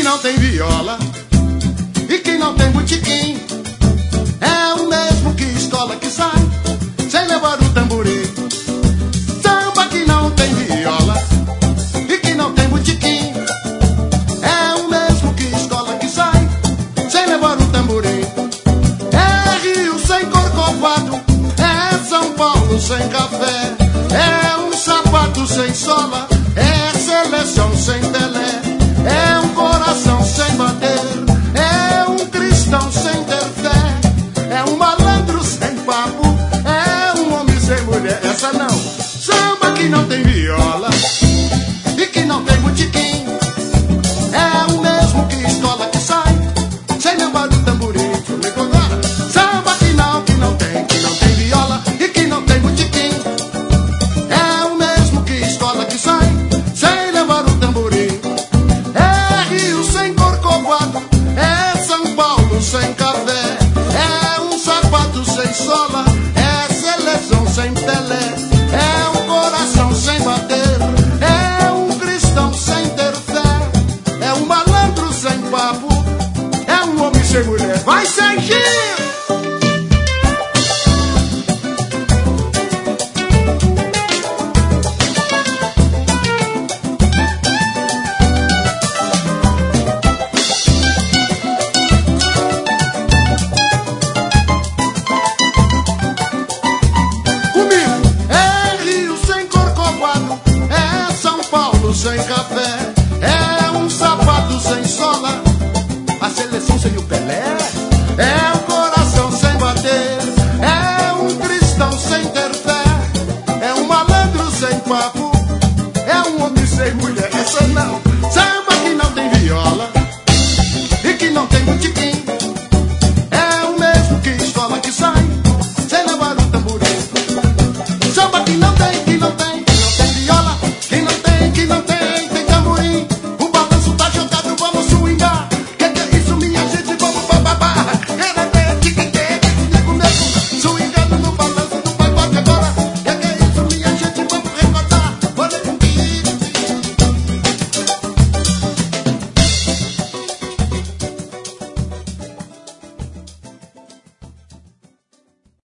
não tem viola e quem não tem botequim é o mesmo que escola que sai sem levar o tamborim. Samba que não tem viola e que não tem botequim é o mesmo que escola que sai sem levar o tamborim. É Rio sem Corcovado, é São Paulo sem café, é um sapato sem sola, é seleção sem Pelé, é um coração sem bater, é um cristão sem ter fé, é um malandro sem papo, é um homem sem mulher. Essa não. Samba que não tem viola e que não tem botequim é o mesmo que escola que sai sem lembrar do tamborim. Comigo agora. Samba que não tem viola e que não tem botequim é o mesmo que escola que sai sem levar o tamborim. É Rio sem Corcovado, é São Paulo sem café, é um sapato sem sola, é seleção sem Pelé, é um coração sem bater, é um cristão sem ter fé, é um malandro sem papo, é um homem sem mulher. Vai sem giro! Comigo! É Rio sem Corcovado, é São Paulo sem café,